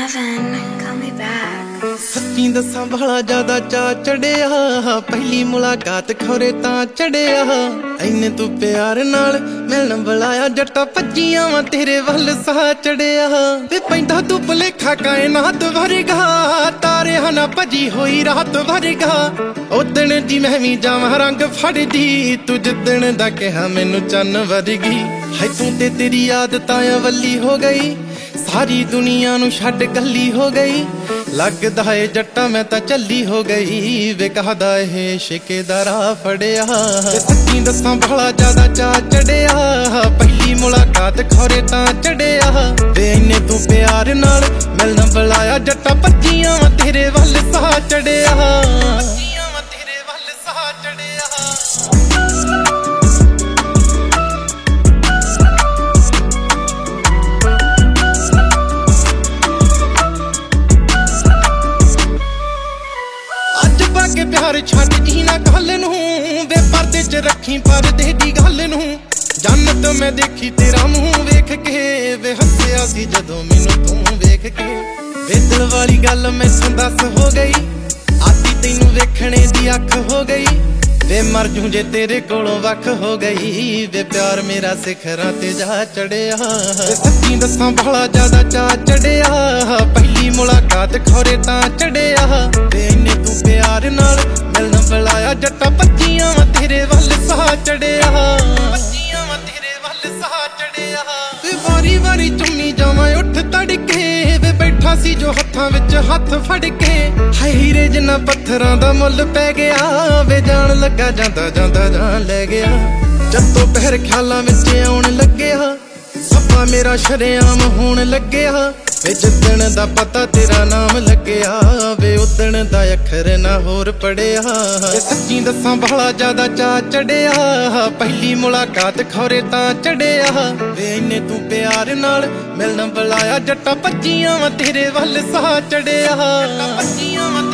Kevin, call me back. ਸੱਚੀ ਦੱਸਾਂ ਬੜਾ ਜ਼ਿਆਦਾ ਚਾਅ ਚੜਿਆ, ਪਹਿਲੀ ਮੁਲਾਕਾਤ ਖੋਰੇ ਤਾਂ ਚੜਿਆ। ਐਨੇ ਤੂੰ ਪਿਆਰ ਨਾਲ ਮਿਲਣ ਬੁਲਾਇਆ, ਜੱਟਾ ਭੱਜੀਆਂ ਵਾਂ ਤੇਰੇ ਵੱਲ ਸਾਹ ਚੜਿਆ। ਤੇ ਪੈਂਦਾ ਤੂੰ ਭੁਲੇਖਾ ਕਾਇਨਾਤ ਵਰਗਾ, ਤਾਰਿਆਂ ਨਾਲ ਭੱਜੀ ਹੋਈ ਰਾਤ ਵਰਗਾ। ਉਦਣ ਦੀ ਮੈਂ ਵੀ ਜਾਵਾਂ ਰੰਗ ਫੜਦੀ, ਤੂੰ ਜਿੱਦਣ ਦਾ ਕਿਹਾ ਮੈਨੂੰ ਚੰਨ ਵਰਗੀ। ਹਾਏ ਤੂੰ ਤੇ ਤੇਰੀ ਆਦਤਾਂ ਵੱਲੀ ਹੋ ਗਈ, ਸਾਰੀ ਦੁਨੀਆ ਨੂੰ ਛੱਡ ਕੱਲੀ ਹੋ ਗਈ। ਲੱਗਦਾ ਏ ਜੱਟਾ ਮੈਂ ਤਾਂ ਚੱਲੀ ਹੋ ਗਈ, ਵੇ ਕਹਦਾ ਇਹ ਇਸ਼ਕੇ ਦਾ ਰਾਹ ਫੜਿਆ। ਸੱਚੀ ਦੱਸਾਂ ਬੜਾ ਜ਼ਿਆਦਾ ਚਾਅ ਚੜਿਆ, ਪਹਿਲੀ ਮੁਲਾਕਾਤ ਖੋਰੇ ਤਾਂ ਚੜਿਆ। ਵੇ ਇੰਨੇ ਤੂੰ ਪਿਆਰ ਨਾਲ ਮਿਲਣ ਬੁਲਾਇਆ, ਜੱਟਾ ਭੱਜੀਆਂ ਵਾਂ ਤੇਰੇ ਵੱਲ ਸਾਹ ਚੜਿਆ। ਭੱਜੀਆਂ ਵਾਂ ਤੇਰੇ ਵੱਲ ਸਾਹ ਚੜਿਆ। ਕੇ ਪਿਆਰ ਛੱਡ ਜੀ ਨਾ ਗੱਲ ਨੂੰ, ਵੇ ਪਰਦੇ 'ਚ ਰੱਖੀ ਪਰਦੇ ਦੀ ਗੱਲ ਨੂੰ। ਜੰਨਤ ਮੈਂ ਦੇਖੀ ਤੇਰਾ ਮੂੰਹ ਵੇਖ ਕੇ, ਵੇ ਹੱਸਿਆ ਸੀ ਜਦੋਂ ਮੈਨੂੰ ਤੂੰ ਵੇਖ ਕੇ। ਵੇ ਦਿਲ ਵਾਲੀ ਗੱਲ ਮੈਥੋਂ ਦੱਸ ਹੋ ਗਈ, ਆਦੀ ਤੈਨੂੰ ਵੇਖਣੇ ਦੀ ਅੱਖ ਹੋ ਗਈ। ਵੇ ਮਰ ਜੂ ਜੇ ਤੇਰੇ ਕੋਲੋਂ ਵੱਖ ਹੋ ਗਈ, ਵੇ ਪਿਆਰ ਮੇਰਾ ਸਿਖਰਾਂ ਤੇ ਜਾ ਚੜਿਆ। ਸੱਚੀ ਦੱਸਾਂ ਬੜਾ ਜ਼ਿਆਦਾ ਚਾਅ ਚੜਿਆ, ਪਹਿਲੀ ਮੁਲਾਕਾਤ ਖੋਰੇ ਤਾਂ ਚੜਿਆ। ਵੇ ਇੰਨੇ ਤੂੰ ਪਿਆਰ ਨਾਲ ਮਿਲਣ ਬੁਲਾਇਆ, ਜੱਟਾ ਭੱਜੀਆਂ ਵਾਂ ਤੇਰੇ ਵੱਲ ਸਾਹ ਚੜਿਆ। ਭੱਜੀਆਂ ਵਾਂ ਤੇਰੇ ਵੱਲ ਸਾਹ ਚੜਿਆ। ਵੇ ਵਾਰੀ ਵਾਰੀ ਚੁੰਨੀ ਜਾਵਾਂ ਉੱਠ ਤੜਕੇ, ਵੇ ਬੈਠਾ ਸੀ ਜੋ ਹੱਥਾਂ ਵਿੱਚ ਹੱਥ ਫੜ ਕੇ। ਹਾਏ ਹੀਰੇ ਜਿੰਨਾ ਪੱਥਰਾਂ ਦਾ ਮੁੱਲ ਪੈ ਗਿਆ, ਵੇ ਜਾਣ ਲੱਗਾ ਜਾਂਦਾ ਜਾਂਦਾ ਜਾਨ ਲੈ ਗਿਆ। ਜਦੋਂ ਪਹਿਰ ਖਿਆਲਾਂ ਵਿੱਚ ਆਉਣ ਲੱਗਿਆ, ਸੱਪਾ ਮੇਰਾ ਸ਼ਰੇਆਮ ਹੋਣ ਲੱਗਿਆ। ਵੇ ਜਿੱਦਣ ਦਾ ਪਤਾ ਤੇਰਾ ਨਾਮ ਲੱਗਿਆ, ਵੇ ਉਦਣ ਦਾ ਅੱਖਰ ਨਾ ਹੋਰ ਪੜਿਆ। ਸੱਚੀ ਦੱਸਾਂ ਬੜਾ ਜ਼ਿਆਦਾ ਚਾਅ ਚੜਿਆ, ਪਹਿਲੀ ਮੁਲਾਕਾਤ ਖੋਰੇ ਤਾਂ ਚੜਿਆ। ਵੇ ਇੰਨੇ ਤੂੰ ਪਿਆਰ ਨਾਲ ਮਿਲਣ ਬੁਲਾਇਆ, ਜੱਟਾ ਭੱਜੀਆਂ ਵਾਂ ਤੇਰੇ ਵੱਲ ਸਾਹ ਚੜਿਆ। ਭੱਜੀਆਂ ਵਾਂ